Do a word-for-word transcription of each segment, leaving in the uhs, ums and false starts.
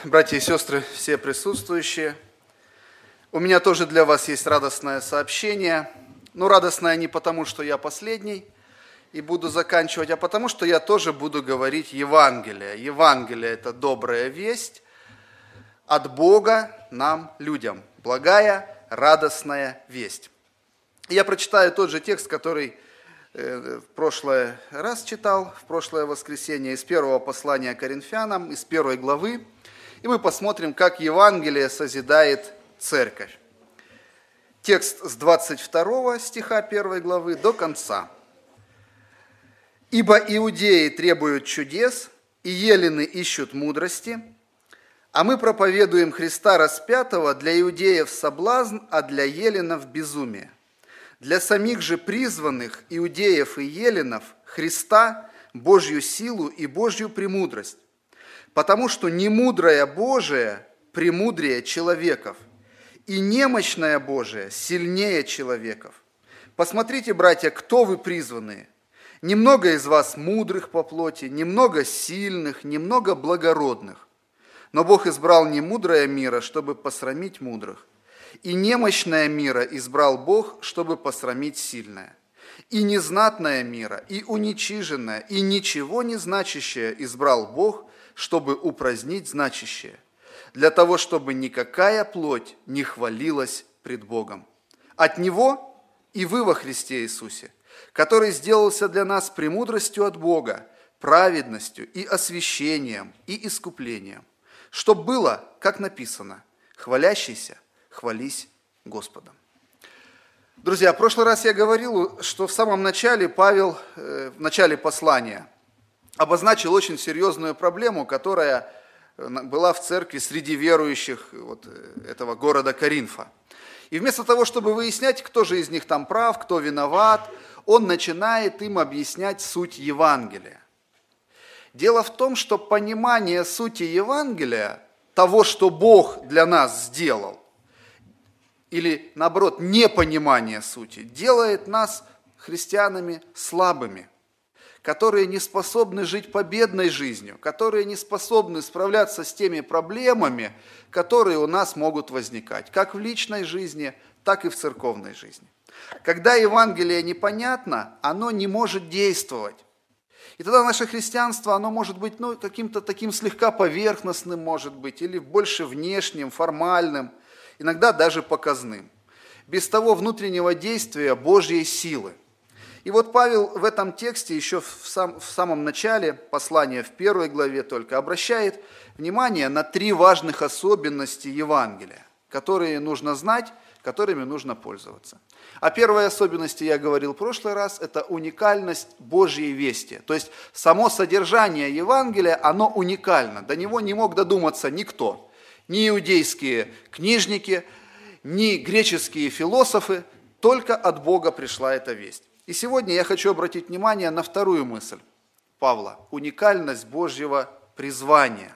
Братья и сестры, все присутствующие, у меня тоже для вас есть радостное сообщение. Но радостное не потому, что я последний и буду заканчивать, а потому, что я тоже буду говорить Евангелие. Евангелие – это добрая весть от Бога нам, людям. Благая, радостная весть. Я прочитаю тот же текст, который в прошлый раз читал, в прошлое воскресенье, из первого послания Коринфянам, из первой главы. И мы посмотрим, как Евангелие созидает церковь. Текст с двадцать второго стиха первой главы до конца. «Ибо иудеи требуют чудес, и елены ищут мудрости, а мы проповедуем Христа распятого для иудеев соблазн, а для еленов безумие. Для самих же призванных иудеев и еленов Христа Божью силу и Божью премудрость, потому что немудрое Божие премудрее человеков, и немощное Божие сильнее человеков. Посмотрите, братья, кто вы призванные. Немного из вас мудрых по плоти, немного сильных, немного благородных. Но Бог избрал немудрое мира, чтобы посрамить мудрых. И немощное мира избрал Бог, чтобы посрамить сильное. И незнатное мира, и уничиженное, и ничего не значащее избрал Бог, чтобы упразднить значащее, для того, чтобы никакая плоть не хвалилась пред Богом. От Него и вы во Христе Иисусе, который сделался для нас премудростью от Бога, праведностью и освящением и искуплением, чтоб было, как написано, хвалящийся, хвались Господом». Друзья, в прошлый раз я говорил, что в самом начале Павел, в начале послания, обозначил очень серьезную проблему, которая была в церкви среди верующих вот этого города Коринфа. И вместо того, чтобы выяснять, кто же из них там прав, кто виноват, он начинает им объяснять суть Евангелия. Дело в том, что понимание сути Евангелия, того, что Бог для нас сделал, или наоборот, непонимание сути, делает нас христианами слабыми, которые не способны жить победной жизнью, которые не способны справляться с теми проблемами, которые у нас могут возникать, как в личной жизни, так и в церковной жизни. Когда Евангелие непонятно, оно не может действовать. И тогда наше христианство, оно может быть ну, каким-то таким слегка поверхностным, может быть, или больше внешним, формальным, иногда даже показным, без того внутреннего действия Божьей силы. И вот Павел в этом тексте, еще в, сам, в самом начале послания, в первой главе только, обращает внимание на три важных особенности Евангелия, которые нужно знать, которыми нужно пользоваться. О первой особенности я говорил в прошлый раз, это уникальность Божьей вести. То есть само содержание Евангелия, оно уникально, до него не мог додуматься никто. Ни иудейские книжники, ни греческие философы, только от Бога пришла эта весть. И сегодня я хочу обратить внимание на вторую мысль Павла – уникальность Божьего призвания.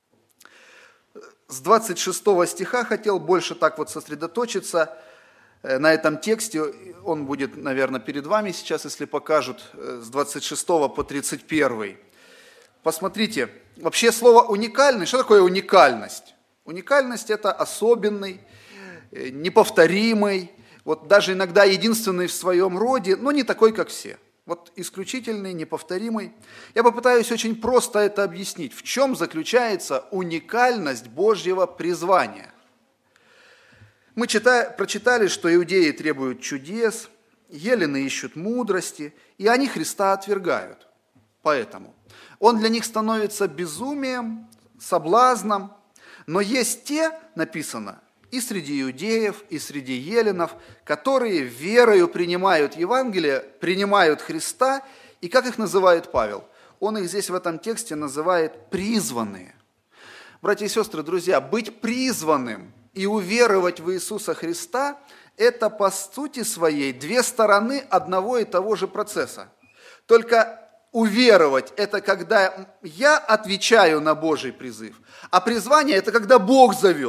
С двадцать шестого стиха хотел больше так вот сосредоточиться на этом тексте. Он будет, наверное, перед вами сейчас, если покажут, с двадцать шестого по тридцать первый. Посмотрите, вообще слово «уникальный», что такое уникальность? Уникальность – это особенный, неповторимый, вот даже иногда единственный в своем роде, но не такой, как все. Вот исключительный, неповторимый. Я попытаюсь очень просто это объяснить. В чем заключается уникальность Божьего призвания? Мы читали, прочитали, что иудеи требуют чудес, елены ищут мудрости, и они Христа отвергают. Поэтому он для них становится безумием, соблазном. Но есть те, написано, и среди иудеев, и среди еленов, которые верою принимают Евангелие, принимают Христа, и как их называет Павел? Он их здесь в этом тексте называет призванные. Братья и сестры, друзья, быть призванным и уверовать в Иисуса Христа – это по сути своей две стороны одного и того же процесса. Только уверовать – это когда я отвечаю на Божий призыв, а призвание – это когда Бог зовет.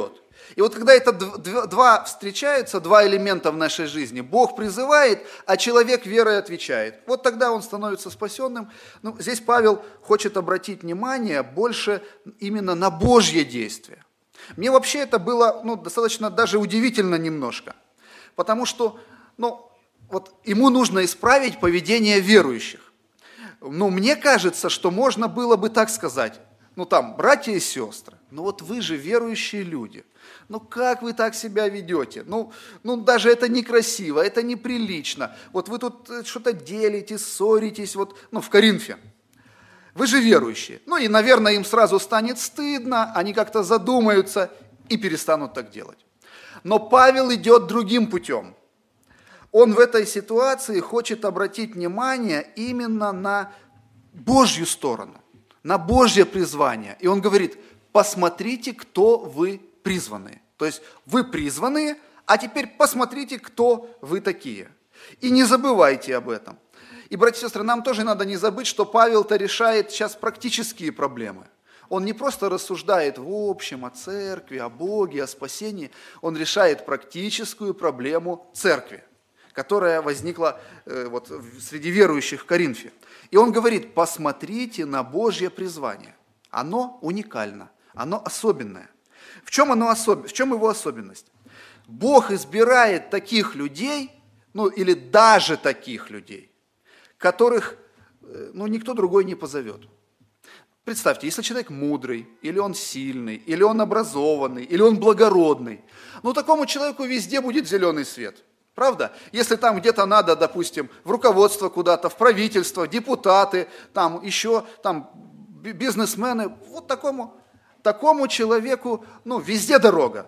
И вот когда это два встречаются, два элемента в нашей жизни, Бог призывает, а человек верой отвечает. Вот тогда он становится спасенным. Ну, здесь Павел хочет обратить внимание больше именно на Божье действие. Мне вообще это было ну, достаточно даже удивительно немножко. Потому что ну, вот ему нужно исправить поведение верующих. Ну, мне кажется, что можно было бы так сказать. Ну там, братья и сестры, ну вот вы же верующие люди. Ну как вы так себя ведете? Ну, ну даже это некрасиво, это неприлично. Вот вы тут что-то делите, ссоритесь, вот, ну в Коринфе. Вы же верующие. Ну и, наверное, им сразу станет стыдно, они как-то задумаются и перестанут так делать. Но Павел идет другим путем. Он в этой ситуации хочет обратить внимание именно на Божью сторону, на Божье призвание. И он говорит, посмотрите, кто вы призванные. То есть вы призванные, а теперь посмотрите, кто вы такие. И не забывайте об этом. И, братья и сестры, нам тоже надо не забыть, что Павел-то решает сейчас практические проблемы. Он не просто рассуждает в общем о церкви, о Боге, о спасении. Он решает практическую проблему церкви, которая возникла э, вот, среди верующих в Коринфе. И он говорит, посмотрите на Божье призвание. Оно уникально, оно особенное. В чем, оно особ... в чем его особенность? Бог избирает таких людей, ну или даже таких людей, которых ну, никто другой не позовет. Представьте, если человек мудрый, или он сильный, или он образованный, или он благородный, ну такому человеку везде будет зеленый свет. Правда? Если там где-то надо, допустим, в руководство куда-то, в правительство, депутаты, там еще там, бизнесмены, вот такому, такому человеку ну, везде дорога.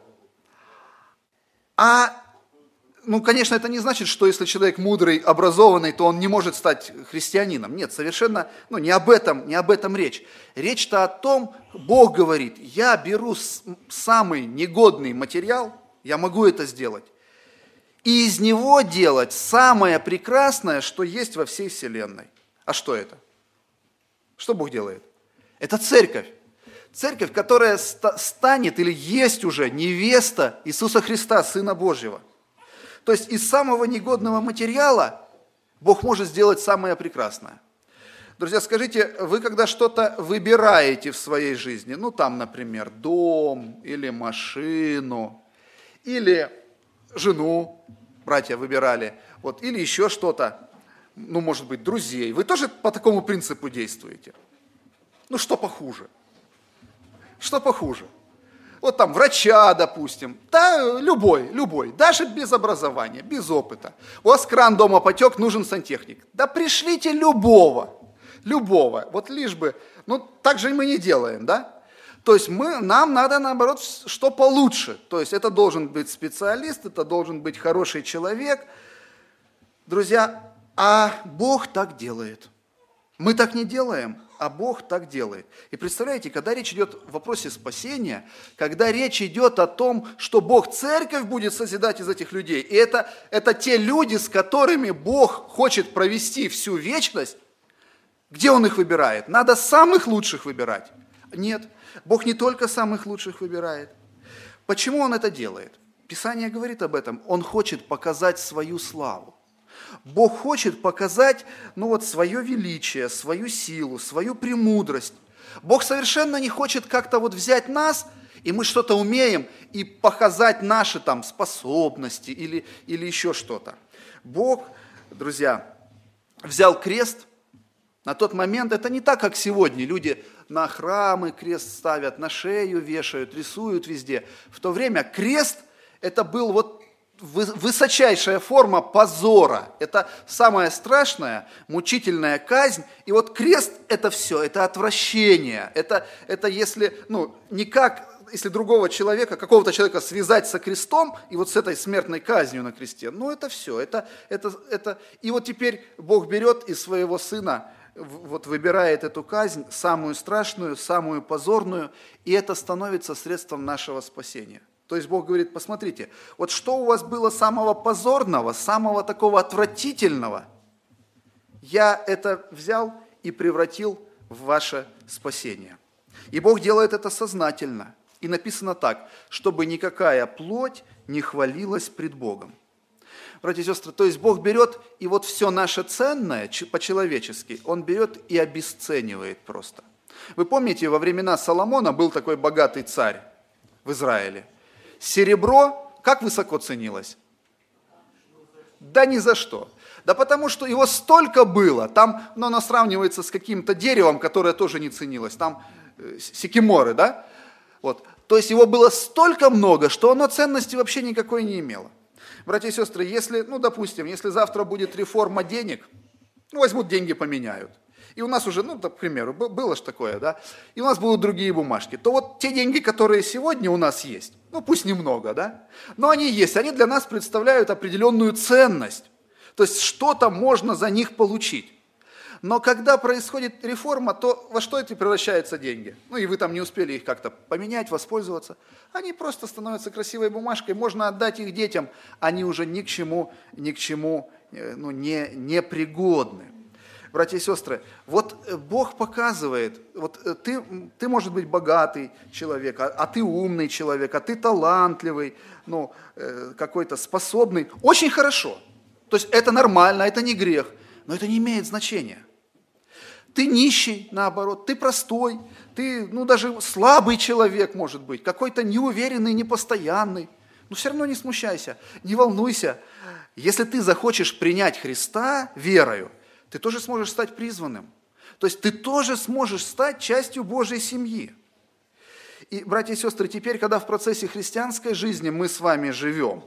А, ну, конечно, это не значит, что если человек мудрый, образованный, то он не может стать христианином. Нет, совершенно ну, не об этом, не об этом речь. Речь-то о том, Бог говорит, я беру самый негодный материал, я могу это сделать, и из него делать самое прекрасное, что есть во всей вселенной. А что это? Что Бог делает? Это церковь. Церковь, которая станет или есть уже невеста Иисуса Христа, Сына Божьего. То есть из самого негодного материала Бог может сделать самое прекрасное. Друзья, скажите, вы когда что-то выбираете в своей жизни, ну там, например, дом или машину, или жену, братья выбирали, вот, или еще что-то, ну, может быть, друзей. Вы тоже по такому принципу действуете? Ну, что похуже? Что похуже? Вот там врача, допустим, да, любой, любой, даже без образования, без опыта. У вас кран дома потек, нужен сантехник. Да пришлите любого, любого, вот лишь бы, ну, так же мы не делаем, да? То есть мы, нам надо, наоборот, что получше. То есть это должен быть специалист, это должен быть хороший человек. Друзья, а Бог так делает. Мы так не делаем, а Бог так делает. И представляете, когда речь идет в вопросе спасения, когда речь идет о том, что Бог церковь будет созидать из этих людей, и это, это те люди, с которыми Бог хочет провести всю вечность, где Он их выбирает? Надо самых лучших выбирать. Нет, Бог не только самых лучших выбирает. Почему Он это делает? Писание говорит об этом. Он хочет показать свою славу. Бог хочет показать, ну вот, свое величие, свою силу, свою премудрость. Бог совершенно не хочет как-то вот взять нас, и мы что-то умеем, и показать наши там способности или, или еще что-то. Бог, друзья, взял крест. На тот момент это не так, как сегодня. Люди на храмы крест ставят, на шею вешают, рисуют везде. В то время крест это был вот высочайшая форма позора. Это самая страшная, мучительная казнь. И вот крест это все, это отвращение. Это, это если, ну, никак, если другого человека, какого-то человека связать со крестом, и вот с этой смертной казнью на кресте, ну это все. Это, это, это... И вот теперь Бог берет из своего Сына, вот выбирает эту казнь, самую страшную, самую позорную, и это становится средством нашего спасения. То есть Бог говорит, посмотрите, вот что у вас было самого позорного, самого такого отвратительного, я это взял и превратил в ваше спасение. И Бог делает это сознательно. И написано так, чтобы никакая плоть не хвалилась пред Богом. Братья и сестры, то есть Бог берет и вот все наше ценное по-человечески, Он берет и обесценивает просто. Вы помните, во времена Соломона был такой богатый царь в Израиле. Серебро как высоко ценилось? Да ни за что. Да потому что его столько было, там, ну, оно сравнивается с каким-то деревом, которое тоже не ценилось, там э, сикиморы, да? Вот. То есть его было столько много, что оно ценности вообще никакой не имело. Братья и сестры, если, ну, допустим, если завтра будет реформа денег, ну, возьмут деньги, поменяют. И у нас уже, ну, к примеру, было же такое, да, и у нас будут другие бумажки, то вот те деньги, которые сегодня у нас есть, ну, пусть немного, да, но они есть, они для нас представляют определенную ценность, то есть что-то можно за них получить. Но когда происходит реформа, то во что это превращаются деньги? Ну, и вы там не успели их как-то поменять, воспользоваться. Они просто становятся красивой бумажкой, можно отдать их детям, они уже ни к чему, ни к чему, ну, не, не пригодны. Братья и сестры, вот Бог показывает, вот ты, ты может быть богатый человек, а, а ты умный человек, а ты талантливый, ну, какой-то способный. Очень хорошо. То есть это нормально, это не грех, но это не имеет значения. Ты нищий, наоборот, ты простой, ты, ну, даже слабый человек, может быть, какой-то неуверенный, непостоянный. Но все равно не смущайся, не волнуйся. Если ты захочешь принять Христа верою, ты тоже сможешь стать призванным. То есть ты тоже сможешь стать частью Божьей семьи. И, братья и сестры, теперь, когда в процессе христианской жизни мы с вами живем,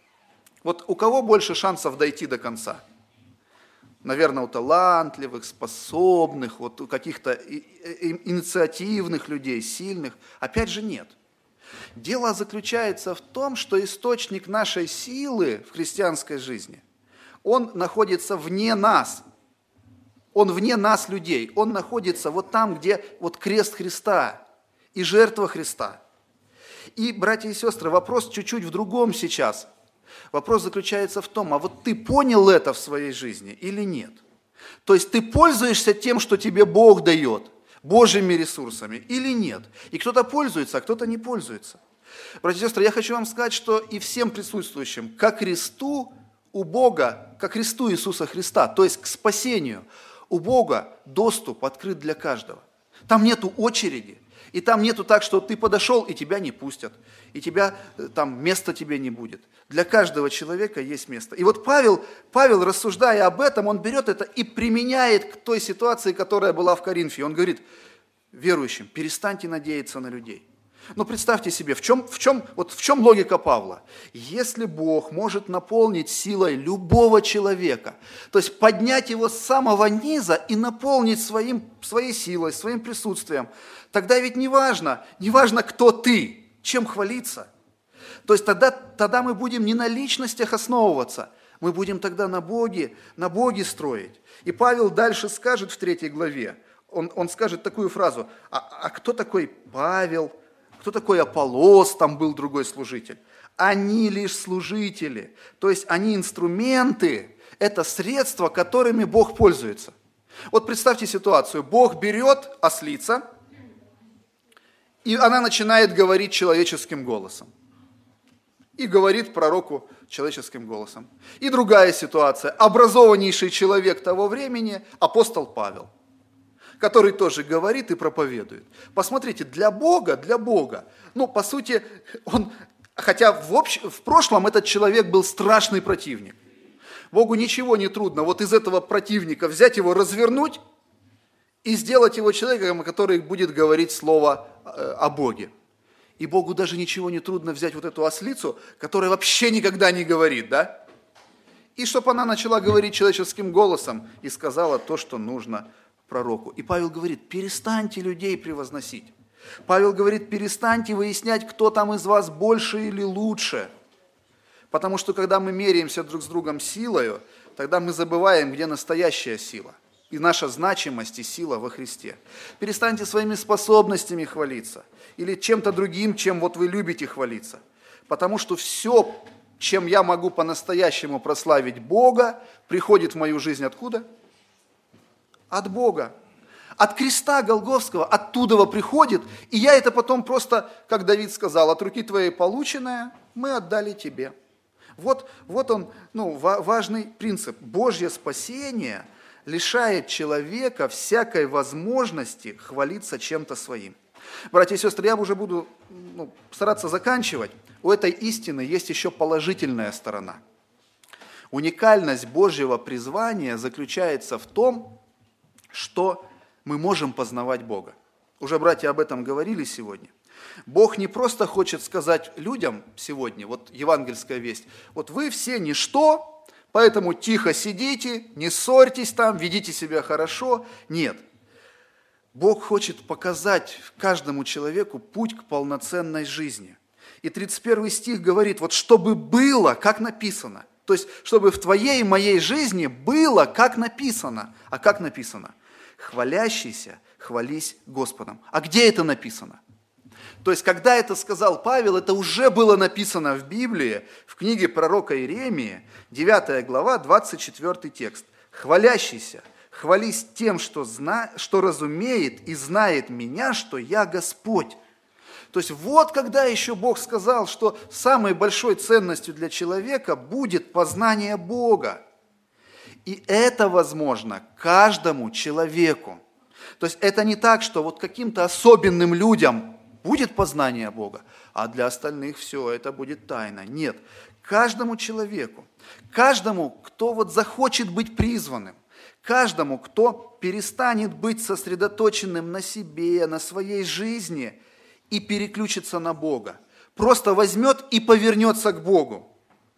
вот у кого больше шансов дойти до конца? Наверное, у талантливых, способных, вот у каких-то инициативных людей, сильных. Опять же, нет. Дело заключается в том, что источник нашей силы в христианской жизни, он находится вне нас. Он вне нас, людей. Он находится вот там, где вот крест Христа и жертва Христа. И, братья и сестры, вопрос чуть-чуть в другом сейчас. Вопрос заключается в том, а вот ты понял это в своей жизни или нет? То есть ты пользуешься тем, что тебе Бог дает, Божьими ресурсами или нет? И кто-то пользуется, а кто-то не пользуется. Братья и сестры, я хочу вам сказать, что и всем присутствующим, ко кресту у Бога, ко кресту Иисуса Христа, то есть к спасению, у Бога доступ открыт для каждого. Там нету очереди. И там нету так, что ты подошел, и тебя не пустят, и тебя, там, места тебе не будет. Для каждого человека есть место. И вот Павел, Павел, рассуждая об этом, он берет это и применяет к той ситуации, которая была в Коринфе. Он говорит верующим: перестаньте надеяться на людей. Но представьте себе, в чем, в чем, вот в чем логика Павла? Если Бог может наполнить силой любого человека, то есть поднять его с самого низа и наполнить своим, своей силой, своим присутствием, тогда ведь не важно, не важно, кто ты, чем хвалиться. То есть тогда, тогда мы будем не на личностях основываться, мы будем тогда на Боге, на Боге строить. И Павел дальше скажет в третьей главе, он, он скажет такую фразу: а, а кто такой Павел? Кто такой Аполлос, там был другой служитель? Они лишь служители, то есть они инструменты, это средства, которыми Бог пользуется. Вот представьте ситуацию, Бог берет ослица, и она начинает говорить человеческим голосом. И говорит пророку человеческим голосом. И другая ситуация, образованнейший человек того времени, апостол Павел, который тоже говорит и проповедует. Посмотрите, для Бога, для Бога, ну, по сути, он, хотя в, общ, в прошлом этот человек был страшный противник. Богу ничего не трудно вот из этого противника взять его, развернуть и сделать его человеком, который будет говорить слово о Боге. И Богу даже ничего не трудно взять вот эту ослицу, которая вообще никогда не говорит, да? И чтобы она начала говорить человеческим голосом и сказала то, что нужно пророку. И Павел говорит: перестаньте людей превозносить. Павел говорит: перестаньте выяснять, кто там из вас больше или лучше. Потому что когда мы меряемся друг с другом силою, тогда мы забываем, где настоящая сила. И наша значимость и сила во Христе. Перестаньте своими способностями хвалиться. Или чем-то другим, чем вот вы любите хвалиться. Потому что все, чем я могу по-настоящему прославить Бога, приходит в мою жизнь откуда? От Бога. от креста Голгофского, оттуда приходит, и я это потом просто, как Давид сказал, от руки твоей полученное мы отдали тебе. Вот, вот он, ну, важный принцип. Божье спасение лишает человека всякой возможности хвалиться чем-то своим. Братья и сестры, я уже буду ну, стараться заканчивать. У этой истины есть еще положительная сторона. Уникальность Божьего призвания заключается в том, что мы можем познавать Бога. Уже братья об этом говорили сегодня. Бог не просто хочет сказать людям сегодня, вот евангельская весть, вот вы все ничто, поэтому тихо сидите, не ссорьтесь там, ведите себя хорошо. Нет. Бог хочет показать каждому человеку путь к полноценной жизни. И тридцать первый стих говорит, вот чтобы было, как написано. То есть, чтобы в твоей и моей жизни было, как написано. А как написано? Хвалящийся, хвались Господом. А где это написано? То есть, когда это сказал Павел, это уже было написано в Библии, в книге пророка Иеремии, девятая глава, двадцать четвёртый текст. «Хвалящийся, хвались тем, что, зна... что разумеет и знает меня, что я Господь». То есть, вот когда еще Бог сказал, что самой большой ценностью для человека будет познание Бога. И это возможно каждому человеку. То есть, это не так, что вот каким-то особенным людям будет познание Бога, а для остальных все это будет тайна. Нет, каждому человеку, каждому, кто вот захочет быть призванным, каждому, кто перестанет быть сосредоточенным на себе, на своей жизни и переключится на Бога, просто возьмет и повернется к Богу.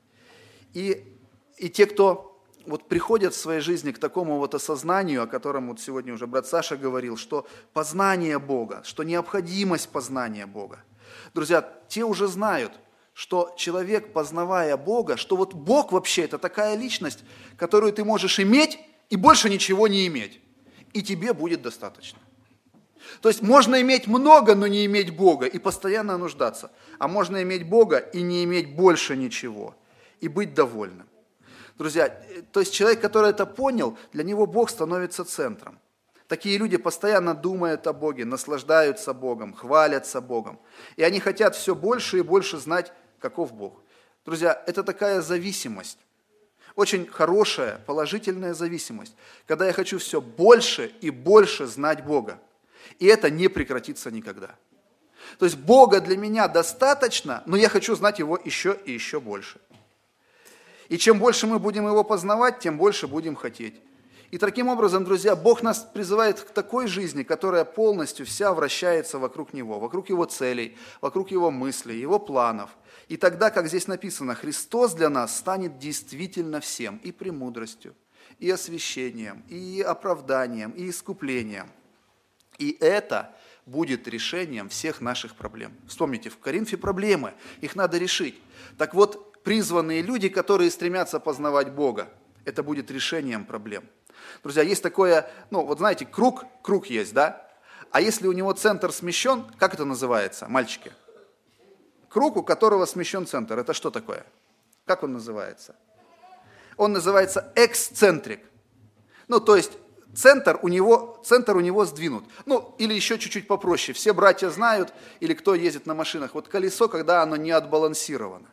И, и те, кто вот приходят в своей жизни к такому вот осознанию, о котором вот сегодня уже брат Саша говорил, что познание Бога, что необходимость познания Бога. Друзья, те уже знают, что человек, познавая Бога, что вот Бог вообще это такая личность, которую ты можешь иметь и больше ничего не иметь. И тебе будет достаточно. То есть можно иметь много, но не иметь Бога и постоянно нуждаться. А можно иметь Бога и не иметь больше ничего. И быть довольным. Друзья, то есть человек, который это понял, для него Бог становится центром. Такие люди постоянно думают о Боге, наслаждаются Богом, хвалятся Богом. И они хотят все больше и больше знать, каков Бог. Друзья, это такая зависимость. Очень хорошая, положительная зависимость. Когда я хочу все больше и больше знать Бога. И это не прекратится никогда. То есть Бога для меня достаточно, но я хочу знать Его еще и еще больше. И чем больше мы будем Его познавать, тем больше будем хотеть. И таким образом, друзья, Бог нас призывает к такой жизни, которая полностью вся вращается вокруг Него, вокруг Его целей, вокруг Его мыслей, Его планов. И тогда, как здесь написано, Христос для нас станет действительно всем, и премудростью, и освящением, и оправданием, и искуплением. И это будет решением всех наших проблем. Вспомните, в Коринфе проблемы, их надо решить. Так вот, призванные люди, которые стремятся познавать Бога, это будет решением проблем. Друзья, есть такое, ну вот знаете, круг, круг есть, да? А если у него центр смещен, как это называется, мальчики? Круг, у которого смещен центр, это что такое? Как он называется? Он называется эксцентрик. Ну, то есть центр у него, центр у него сдвинут. Ну, или еще чуть-чуть попроще. Все братья знают, или кто ездит на машинах, вот колесо, когда оно не отбалансировано.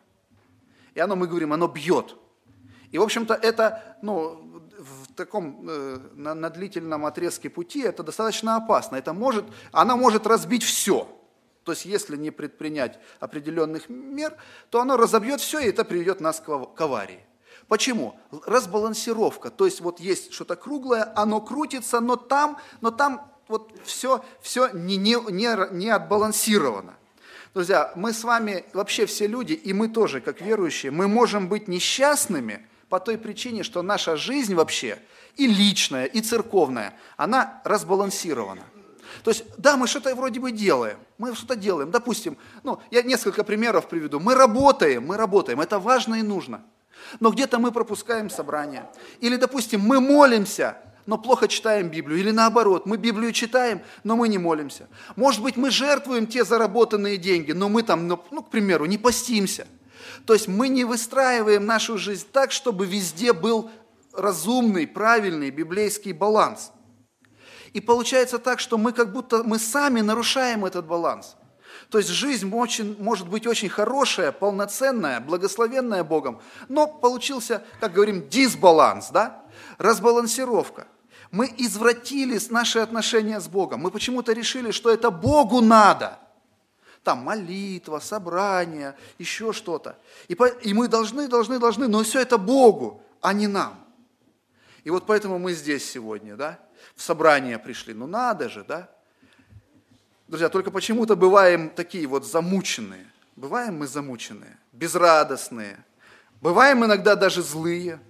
И оно, мы говорим, оно бьет. И, в общем-то, это, ну, в таком, э, на, на длительном отрезке пути, это достаточно опасно. Это может, она может разбить все. То есть, если не предпринять определенных мер, то оно разобьет все, и это приведет нас к, к аварии. Почему? Разбалансировка. То есть, вот есть что-то круглое, оно крутится, но там, но там вот все, все не, не, не, не отбалансировано. Друзья, мы с вами, вообще все люди, и мы тоже, как верующие, мы можем быть несчастными по той причине, что наша жизнь вообще, и личная, и церковная, она разбалансирована. То есть, да, мы что-то вроде бы делаем, мы что-то делаем, допустим, ну, я несколько примеров приведу, мы работаем, мы работаем, это важно и нужно, но где-то мы пропускаем собрания, или, допустим, мы молимся, но плохо читаем Библию. Или наоборот, мы Библию читаем, но мы не молимся. Может быть, мы жертвуем те заработанные деньги, но мы там, ну, к примеру, не постимся. То есть мы не выстраиваем нашу жизнь так, чтобы везде был разумный, правильный библейский баланс. И получается так, что мы как будто мы сами нарушаем этот баланс. То есть жизнь очень, может быть очень хорошая, полноценная, благословенная Богом, но получился, как говорим, дисбаланс, да? Разбалансировка. Мы извратили наши отношения с Богом. Мы почему-то решили, что это Богу надо. Там молитва, собрание, еще что-то. И, по, и мы должны, должны, должны, но все это Богу, а не нам. И вот поэтому мы здесь сегодня, да? В собрание пришли. Ну надо же, да? Друзья, только почему-то бываем такие вот замученные. Бываем мы замученные, безрадостные. Бываем иногда даже злые.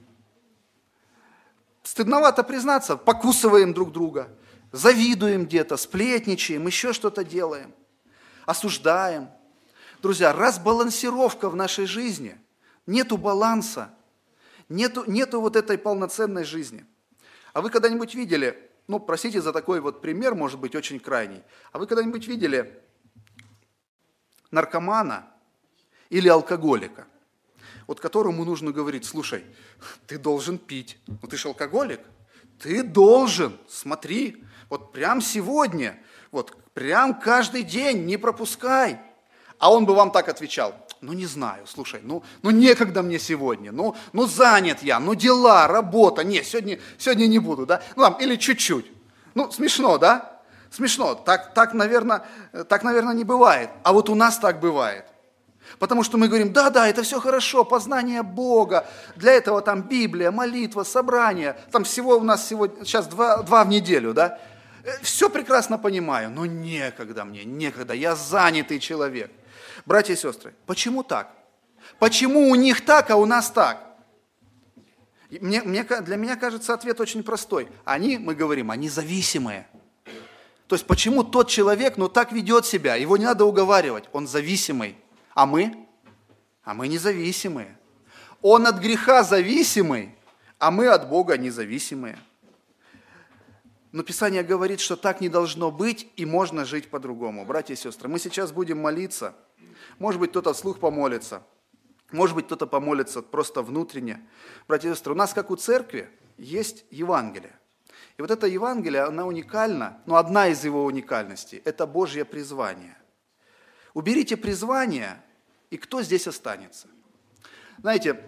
Стыдновато признаться, покусываем друг друга, завидуем где-то, сплетничаем, еще что-то делаем, осуждаем. Друзья, разбалансировка в нашей жизни, нету баланса, нету, нету вот этой полноценной жизни. А вы когда-нибудь видели, ну, простите за такой вот пример, может быть, очень крайний, а вы когда-нибудь видели наркомана или алкоголика, вот которому нужно говорить: слушай, ты должен пить, ну ты же алкоголик, ты должен, смотри, вот прям сегодня, вот прям каждый день не пропускай. А он бы вам так отвечал: ну не знаю, слушай, ну, ну некогда мне сегодня, ну, ну занят я, ну дела, работа, не, сегодня, сегодня не буду, да, ну там, или чуть-чуть. Ну смешно, да? Смешно, так, так, наверное, так, наверное, не бывает, а вот у нас так бывает. Потому что мы говорим: да, да, это все хорошо, познание Бога, для этого там Библия, молитва, собрание, там всего у нас сегодня, сейчас два, два в неделю, да, все прекрасно понимаю, но некогда мне, некогда, я занятый человек. Братья и сестры, почему так? Почему у них так, а у нас так? Мне, мне, для меня кажется, ответ очень простой. Они, мы говорим, они зависимые. То есть почему тот человек, ну так ведет себя, его не надо уговаривать, он зависимый. А мы? А мы независимые. Он от греха зависимый, а мы от Бога независимые. Но Писание говорит, что так не должно быть, и можно жить по-другому. Братья и сестры, мы сейчас будем молиться. Может быть, кто-то вслух помолится. Может быть, кто-то помолится просто внутренне. Братья и сестры, у нас, как у церкви, есть Евангелие. И вот это Евангелие, оно уникально, но одна из его уникальностей – это Божье призвание. Уберите призвание, и кто здесь останется? Знаете,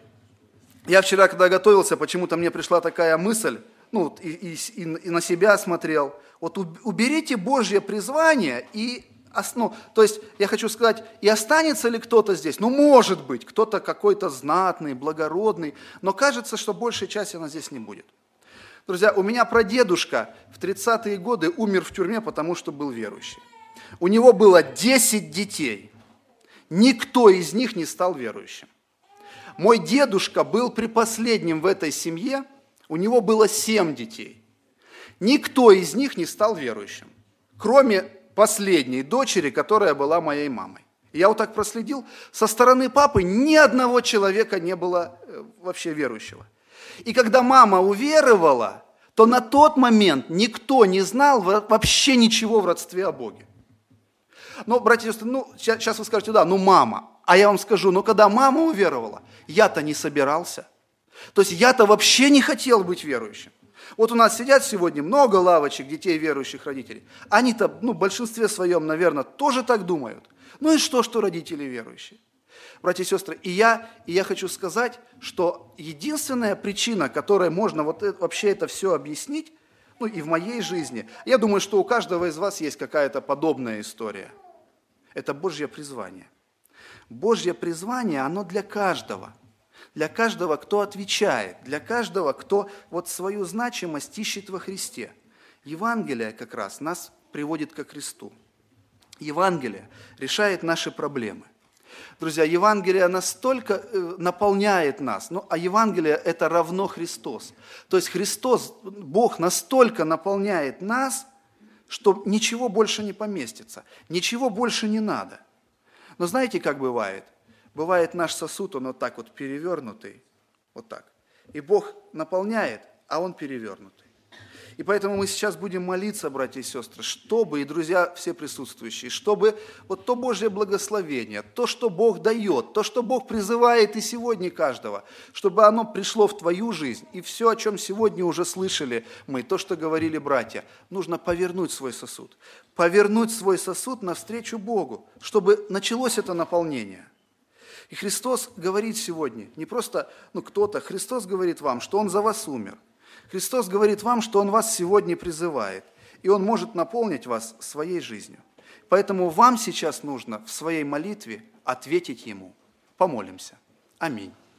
я вчера, когда готовился, почему-то мне пришла такая мысль, ну, и, и, и на себя смотрел. Вот уберите Божье призвание, и, ну, то есть, я хочу сказать, и останется ли кто-то здесь? Ну, может быть, кто-то какой-то знатный, благородный, но кажется, что большей части она здесь не будет. Друзья, у меня прадедушка в тридцатые годы умер в тюрьме, потому что был верующий. У него было десять детей. Никто из них не стал верующим. Мой дедушка был припоследним в этой семье, у него было семь детей. Никто из них не стал верующим, кроме последней дочери, которая была моей мамой. И я вот так проследил, со стороны папы ни одного человека не было вообще верующего. И когда мама уверовала, то на тот момент никто не знал вообще ничего в родстве о Боге. Но, братья и сестры, ну, сейчас вы скажете: да, ну мама. А я вам скажу, ну когда мама уверовала, я-то не собирался. То есть я-то вообще не хотел быть верующим. Вот у нас сидят сегодня много лавочек детей верующих родителей. Они-то, ну, в большинстве своем, наверное, тоже так думают. Ну и что, что родители верующие? Братья и сестры, и я, и я хочу сказать, что единственная причина, которой можно вот это, вообще это все объяснить, ну и в моей жизни, я думаю, что у каждого из вас есть какая-то подобная история. Это Божье призвание. Божье призвание, оно для каждого. Для каждого, кто отвечает, для каждого, кто вот свою значимость ищет во Христе. Евангелие как раз нас приводит ко Христу. Евангелие решает наши проблемы. Друзья, Евангелие настолько наполняет нас, ну, а Евангелие – это равно Христос. То есть Христос, Бог настолько наполняет нас, что ничего больше не поместится, ничего больше не надо. Но знаете, как бывает? Бывает наш сосуд, он вот так вот перевернутый, вот так. И Бог наполняет, а он перевернутый. И поэтому мы сейчас будем молиться, братья и сестры, чтобы, и друзья все присутствующие, чтобы вот то Божье благословение, то, что Бог дает, то, что Бог призывает и сегодня каждого, чтобы оно пришло в твою жизнь. И все, о чем сегодня уже слышали мы, то, что говорили братья, нужно повернуть свой сосуд. Повернуть свой сосуд навстречу Богу, чтобы началось это наполнение. И Христос говорит сегодня, не просто ну, кто-то, Христос говорит вам, что Он за вас умер. Христос говорит вам, что Он вас сегодня призывает, и Он может наполнить вас своей жизнью. Поэтому вам сейчас нужно в своей молитве ответить Ему. Помолимся. Аминь.